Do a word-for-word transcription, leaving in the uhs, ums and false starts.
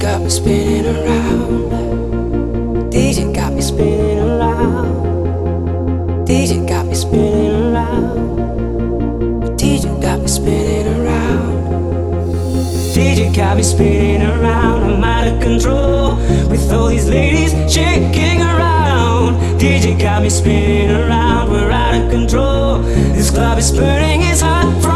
got me spinning around. D J got me spinning around. D J got me spinning around. D J got me spinning around. D J got me spinning around. I'm out of control with all these ladies shaking around. D J got me spinning around. We're out of control. This club is burning, it's hot from